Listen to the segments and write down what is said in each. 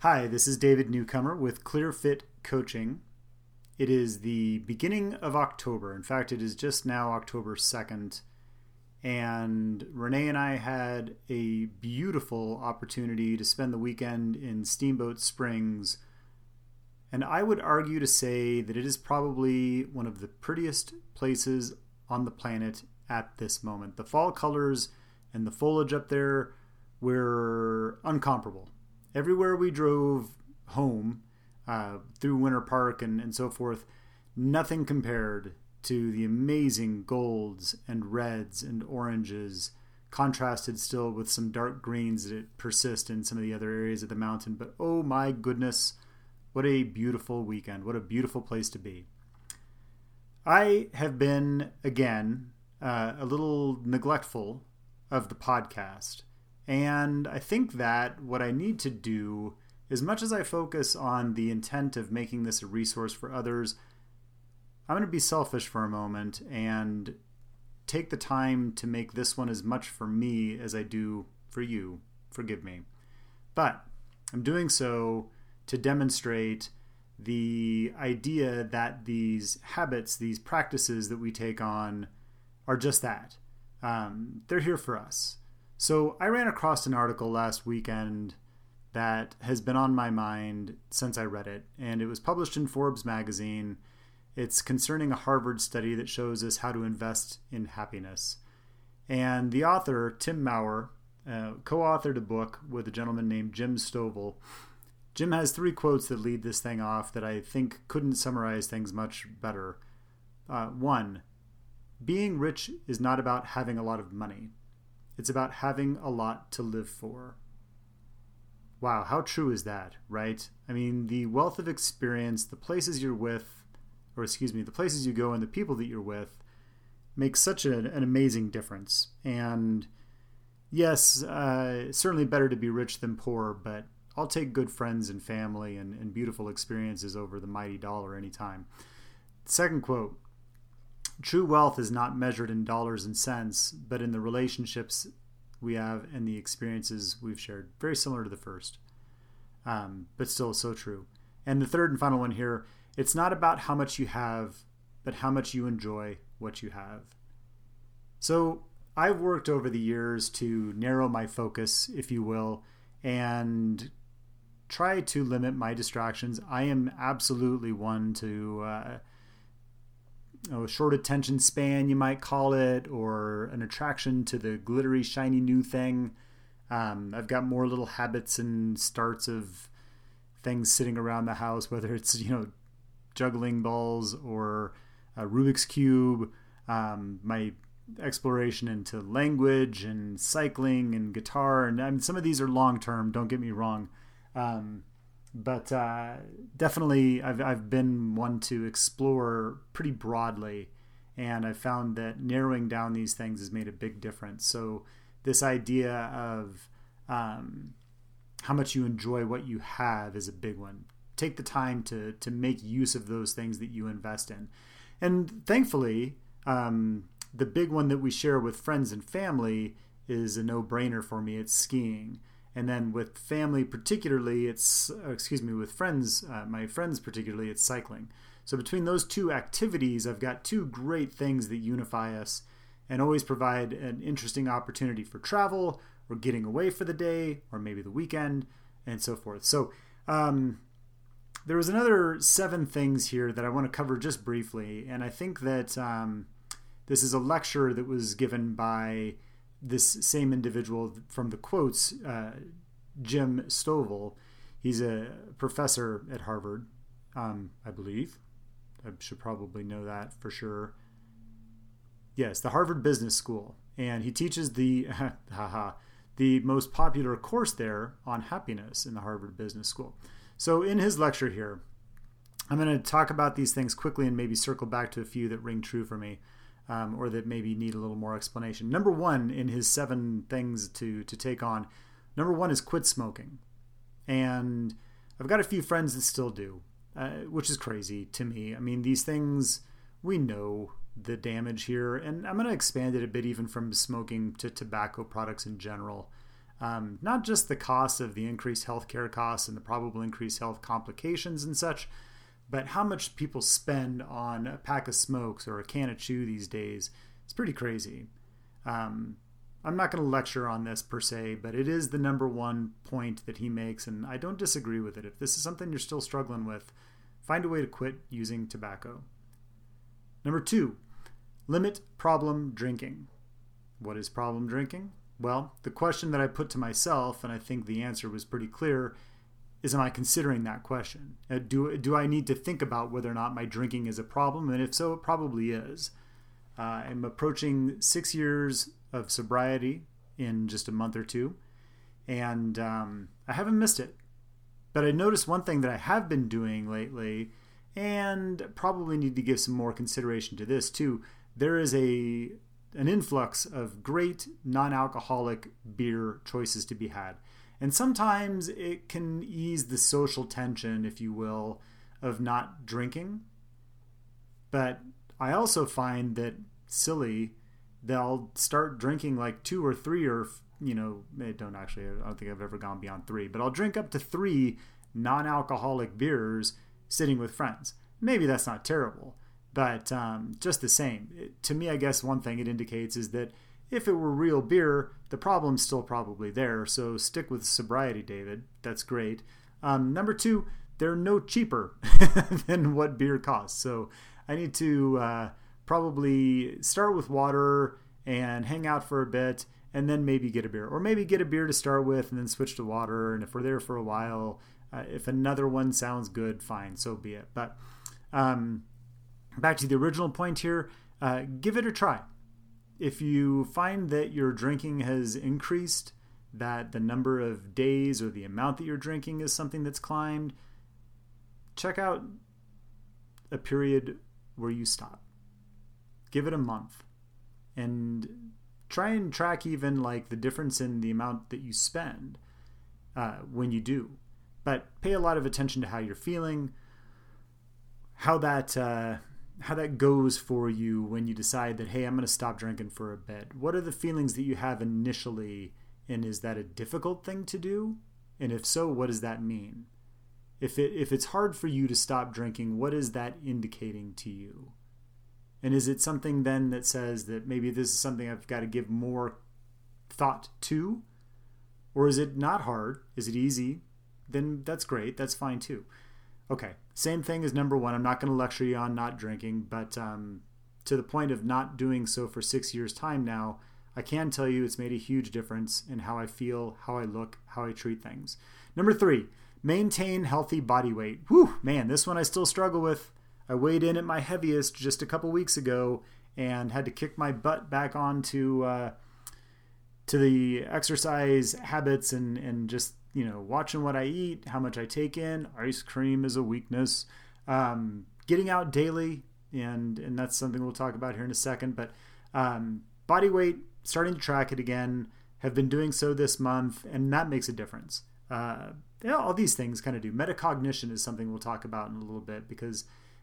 Hi, this is David Newcomer with ClearFit Coaching. It is the beginning of October. In fact, it is just now October 2nd. And Renee and I had a beautiful opportunity to spend the weekend in Steamboat Springs. And I would argue to say that it is probably one of the prettiest places on the planet at this moment. The fall colors and the foliage up there were incomparable. Everywhere we drove home through Winter Park and so forth, nothing compared to the amazing golds and reds and oranges, contrasted still with some dark greens that persist in some of the other areas of the mountain. But oh my goodness, what a beautiful weekend. What a beautiful place to be. I have been, again, a little neglectful of the podcast. And I think that what I need to do, as much as I focus on the intent of making this a resource for others, I'm going to be selfish for a moment and take the time to make this one as much for me as I do for you. Forgive me. But I'm doing so to demonstrate the idea that these habits, these practices that we take on are just that. They're here for us. So I ran across an article last weekend that has been on my mind since I read it, and it was published in Forbes magazine. It's concerning a Harvard study that shows us how to invest in happiness. And the author, Tim Maurer, co-authored a book with a gentleman named Jim Stovall. Jim has 3 quotes that lead this thing off that I think couldn't summarize things much better. 1, being rich is not about having a lot of money. It's about having a lot to live for. Wow, how true is that, right? I mean, the wealth of experience, the places you're with, the places you go and the people that you're with makes such an amazing difference. And yes, certainly better to be rich than poor, but I'll take good friends and family and beautiful experiences over the mighty dollar anytime. Second quote, true wealth is not measured in dollars and cents, but in the relationships we have and the experiences we've shared. Very similar to the first, but still so true. And the third and final one here, it's not about how much you have, but how much you enjoy what you have. So I've worked over the years to narrow my focus, if you will, and try to limit my distractions. I am absolutely one to a short attention span, you might call it, or an attraction to the glittery, shiny new thing. I've got more little habits and starts of things sitting around the house, whether it's, juggling balls or a Rubik's Cube, my exploration into language and cycling and guitar. And some of these are long-term, don't get me wrong. But definitely I've been one to explore pretty broadly, and I've found that narrowing down these things has made a big difference. So this idea of how much you enjoy what you have is a big one. Take the time to make use of those things that you invest in. And thankfully, the big one that we share with friends and family is a no-brainer for me. It's skiing. And then with family particularly, with friends, my friends particularly, it's cycling. So between those 2 activities, I've got 2 great things that unify us and always provide an interesting opportunity for travel or getting away for the day or maybe the weekend and so forth. So there was another 7 things here that I want to cover just briefly. And I think that this is a lecture that was given by this same individual from the quotes, Jim Stovall. He's a professor at Harvard, I believe. I should probably know that for sure. Yes, the Harvard Business School. And he teaches the most popular course there on happiness in the Harvard Business School. So in his lecture here, I'm going to talk about these things quickly and maybe circle back to a few that ring true for me. Or that maybe need a little more explanation. Number 1 in his 7 things to take on, number 1 is quit smoking. And I've got a few friends that still do, which is crazy to me. I mean, these things, we know the damage here, and I'm going to expand it a bit even from smoking to tobacco products in general. Not just the cost of the increased healthcare costs and the probable increased health complications and such, but how much people spend on a pack of smokes or a can of chew these days. It's pretty crazy. I'm not going to lecture on this per se, but it is the number one point that he makes, and I don't disagree with it. If this is something you're still struggling with, find a way to quit using tobacco. Number 2, limit problem drinking. What is problem drinking? Well, the question that I put to myself, and I think the answer was pretty clear, is, am I considering that question? Do I need to think about whether or not my drinking is a problem? And if so, it probably is. I'm approaching 6 years of sobriety in just a month or two, and I haven't missed it. But I noticed one thing that I have been doing lately, and probably need to give some more consideration to this too. There is an influx of great non-alcoholic beer choices to be had. And sometimes it can ease the social tension, if you will, of not drinking. But I also find that they'll start drinking like 2 or 3 or, I don't think I've ever gone beyond 3, but I'll drink up to 3 non-alcoholic beers sitting with friends. Maybe that's not terrible, but just the same. To me, I guess one thing it indicates is that if it were real beer, the problem's still probably there, so stick with sobriety, David. That's great. Number 2, they're no cheaper than what beer costs, so I need to probably start with water and hang out for a bit, and then maybe get a beer. Or maybe get a beer to start with and then switch to water, and if we're there for a while, if another one sounds good, fine, so be it. But back to the original point here, give it a try. If you find that your drinking has increased, that the number of days or the amount that you're drinking is something that's climbed, check out a period where you stop. Give it a month and try and track even like the difference in the amount that you spend when you do. But pay a lot of attention to how you're feeling, how that goes for you when you decide that, hey, I'm going to stop drinking for a bit. What are the feelings that you have initially, and is that a difficult thing to do? And if so, what does that mean? If it's hard for you to stop drinking, what is that indicating to you? And is it something then that says that maybe this is something I've got to give more thought to? Or is it not hard? Is it easy? Then that's great. That's fine too. Okay, same thing as number 1. I'm not going to lecture you on not drinking, but to the point of not doing so for 6 years' time now, I can tell you it's made a huge difference in how I feel, how I look, how I treat things. Number 3, maintain healthy body weight. Whew, man, this one I still struggle with. I weighed in at my heaviest just a couple weeks ago and had to kick my butt back on to the exercise habits and just, watching what I eat, how much I take in. Ice cream is a weakness. Getting out daily, and that's something we'll talk about here in a second. But body weight, starting to track it again, have been doing so this month, and that makes a difference. All these things kind of do. Metacognition is something we'll talk about in a little bit, because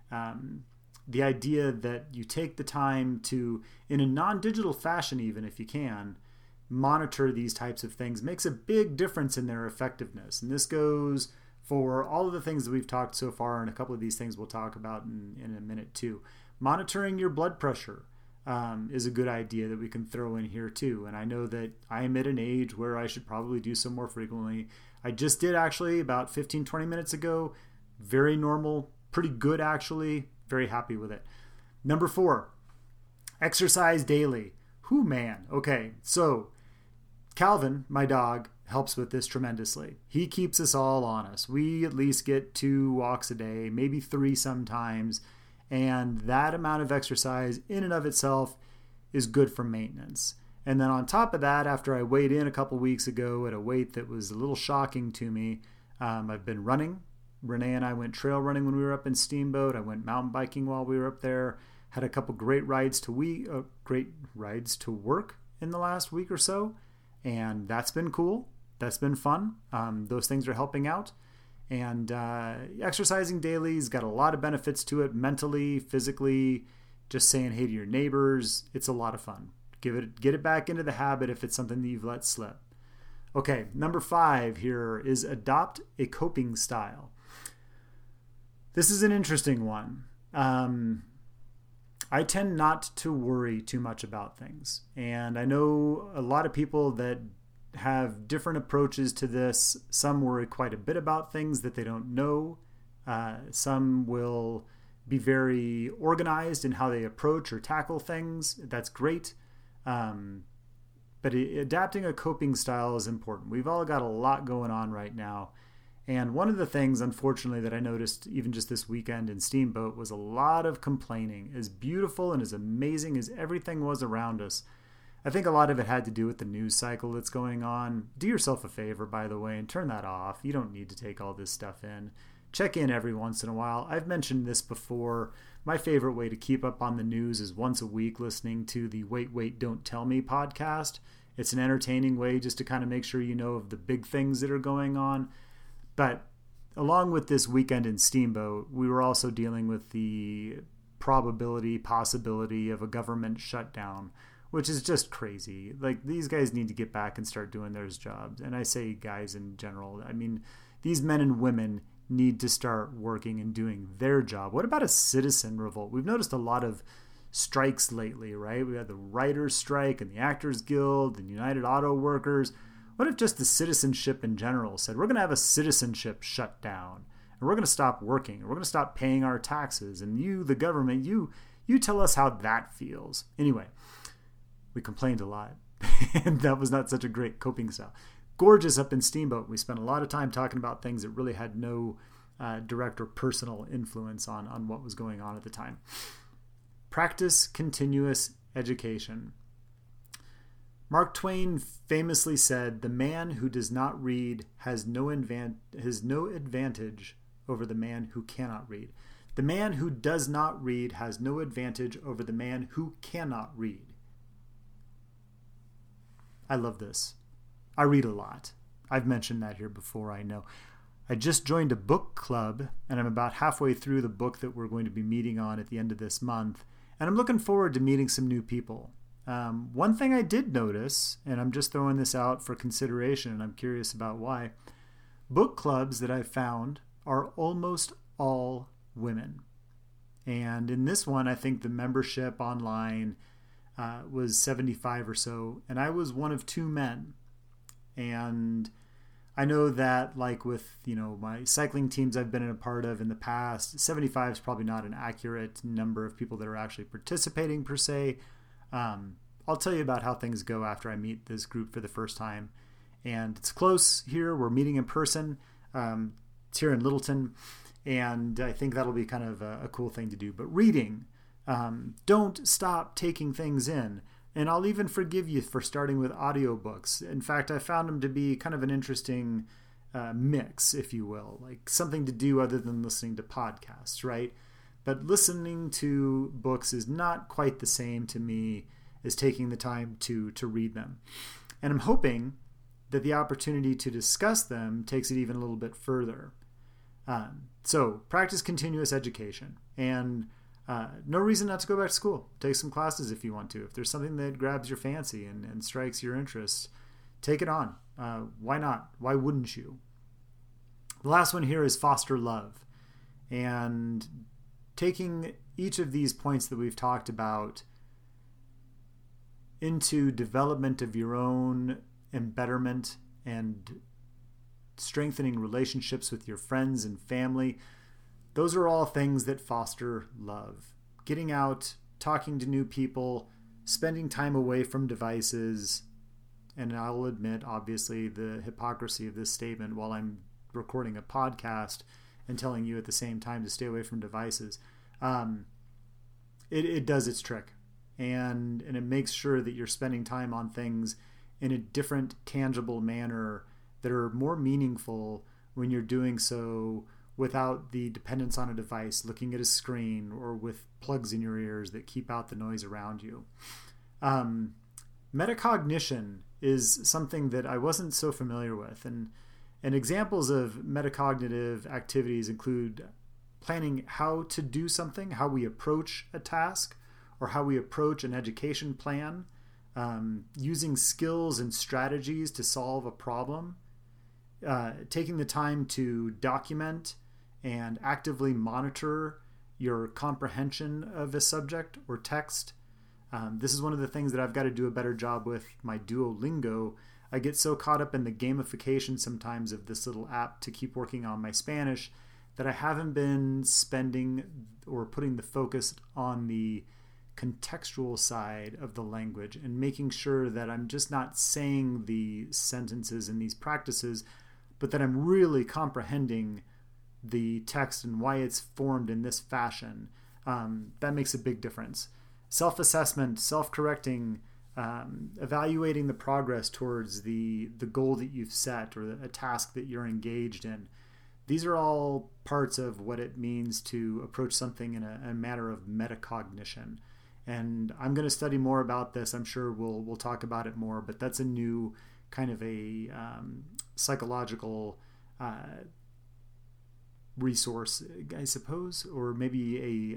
the idea that you take the time to, in a non-digital fashion even if you can, monitor these types of things makes a big difference in their effectiveness. And this goes for all of the things that we've talked so far, and a couple of these things we'll talk about in a minute too. Monitoring your blood pressure is a good idea that we can throw in here too. And I know that I am at an age where I should probably do so more frequently. I just did actually about 15-20 minutes ago. Very normal, pretty good actually. Very happy with it. Number 4, exercise daily. Whew, man. Okay, so Calvin, my dog, helps with this tremendously. He keeps us all honest. We at least get 2 walks a day, maybe 3 sometimes, and that amount of exercise in and of itself is good for maintenance. And then on top of that, after I weighed in a couple weeks ago at a weight that was a little shocking to me, I've been running. Renee and I went trail running when we were up in Steamboat. I went mountain biking while we were up there. Had a couple great rides to work in the last week or so, and that's been cool. That's been fun. Those things are helping out. And exercising daily's got a lot of benefits to it, mentally, physically, just saying hey to your neighbors. It's a lot of fun. Get it back into the habit if it's something that you've let slip. Okay, number 5 here is adopt a coping style. This is an interesting one. I tend not to worry too much about things. And I know a lot of people that have different approaches to this. Some worry quite a bit about things that they don't know. Some will be very organized in how they approach or tackle things. That's great. But adapting a coping style is important. We've all got a lot going on right now. And one of the things, unfortunately, that I noticed even just this weekend in Steamboat was a lot of complaining. As beautiful and as amazing as everything was around us, I think a lot of it had to do with the news cycle that's going on. Do yourself a favor, by the way, and turn that off. You don't need to take all this stuff in. Check in every once in a while. I've mentioned this before. My favorite way to keep up on the news is once a week listening to the Wait, Wait, Don't Tell Me podcast. It's an entertaining way just to kind of make sure you know of the big things that are going on. But along with this weekend in Steamboat, we were also dealing with the possibility of a government shutdown, which is just crazy. Like, these guys need to get back and start doing their jobs. And I say guys in general. I mean, these men and women need to start working and doing their job. What about a citizen revolt? We've noticed a lot of strikes lately, right? We had the writers' strike and the Actors Guild and United Auto Workers. What if just the citizenship in general said, we're going to have a citizenship shutdown, and we're going to stop working, and we're going to stop paying our taxes, and you, the government, you tell us how that feels. Anyway, we complained a lot, and that was not such a great coping style. Gorgeous up in Steamboat. We spent a lot of time talking about things that really had no direct or personal influence on what was going on at the time. Practice continuous education. Mark Twain famously said, "The man who does not read has no advantage over the man who cannot read. The man who does not read has no advantage over the man who cannot read." I love this. I read a lot. I've mentioned that here before, I know. I just joined a book club, and I'm about halfway through the book that we're going to be meeting on at the end of this month, and I'm looking forward to meeting some new people. One thing I did notice, and I'm just throwing this out for consideration, and I'm curious about why, book clubs that I've found are almost all women. And in this one, I think the membership online was 75 or so, and I was one of 2 men. And I know that, like with, my cycling teams I've been in a part of in the past, 75 is probably not an accurate number of people that are actually participating per se. I'll tell you about how things go after I meet this group for the first time. And it's close here. We're meeting in person. It's here in Littleton. And I think that'll be kind of a cool thing to do. But reading, don't stop taking things in. And I'll even forgive you for starting with audiobooks. In fact, I found them to be kind of an interesting mix, if you will, like something to do other than listening to podcasts, right? But listening to books is not quite the same to me as taking the time to read them. And I'm hoping that the opportunity to discuss them takes it even a little bit further. So practice continuous education. And no reason not to go back to school. Take some classes if you want to. If there's something that grabs your fancy and strikes your interest, take it on. Why not? Why wouldn't you? The last one here is foster love. And taking each of these points that we've talked about into development of your own embetterment and strengthening relationships with your friends and family, those are all things that foster love. Getting out, talking to new people, spending time away from devices, and I'll admit, obviously, the hypocrisy of this statement while I'm recording a podcast and telling you at the same time to stay away from devices. It does its trick. And it makes sure that you're spending time on things in a different, tangible manner that are more meaningful when you're doing so without the dependence on a device, looking at a screen, or with plugs in your ears that keep out the noise around you. Metacognition is something that I wasn't so familiar with. And examples of metacognitive activities include planning how to do something, how we approach a task, or how we approach an education plan. using skills and strategies to solve a problem, taking the time to document and actively monitor your comprehension of a subject or text. This is one of the things that I've got to do a better job with my Duolingo. I get so caught up in the gamification sometimes of this little app to keep working on my Spanish that I haven't been spending or putting the focus on the contextual side of the language and making sure that I'm just not saying the sentences in these practices, but that I'm really comprehending the text and why it's formed in this fashion. That makes a big difference. Self-assessment, self-correcting, evaluating the progress towards the goal that you've set or a task that you're engaged in. These are all parts of what it means to approach something in a matter of metacognition. And I'm going to study more about this. I'm sure we'll talk about it more, but that's a new kind of a psychological resource, I suppose, or maybe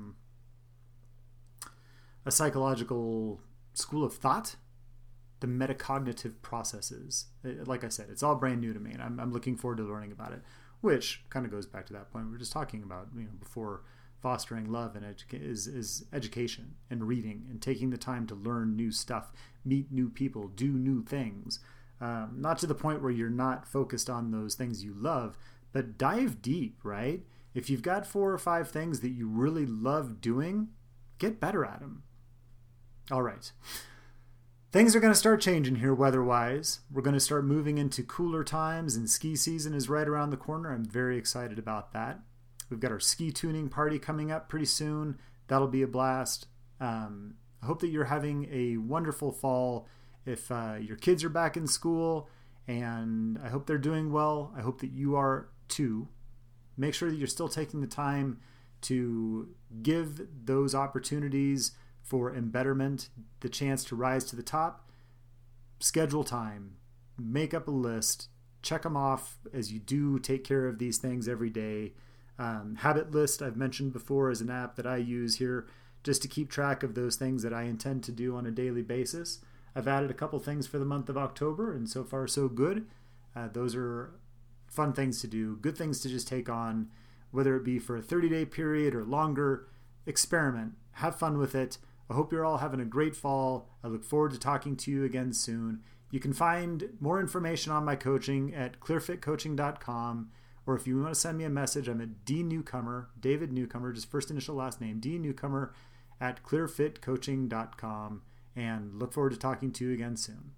a psychological school of thought. The metacognitive processes. Like I said, it's all brand new to me, and I'm looking forward to learning about it, which kind of goes back to that point we were just talking about, before. Fostering love and is education and reading and taking the time to learn new stuff, meet new people, do new things. Not to the point where you're not focused on those things you love, but dive deep, right? If you've got 4 or 5 things that you really love doing, get better at them. All right. Things are going to start changing here weather-wise. We're going to start moving into cooler times, and ski season is right around the corner. I'm very excited about that. We've got our ski tuning party coming up pretty soon. That'll be a blast. I hope that you're having a wonderful fall. If your kids are back in school, and I hope they're doing well, I hope that you are too. Make sure that you're still taking the time to give those opportunities for embetterment, the chance to rise to the top. Schedule time. Make up a list. Check them off as you do take care of these things every day. Habit List, I've mentioned before, is an app that I use here just to keep track of those things that I intend to do on a daily basis. I've added a couple things for the month of October, and so far so good. Those are fun things to do, good things to just take on, whether it be for a 30-day period or longer. Experiment, have fun with it. I hope you're all having a great fall. I look forward to talking to you again soon. You can find more information on my coaching at clearfitcoaching.com. Or if you want to send me a message, I'm at dnewcomer, David Newcomer, just first initial last name, dnewcomer at clearfitcoaching.com. And look forward to talking to you again soon.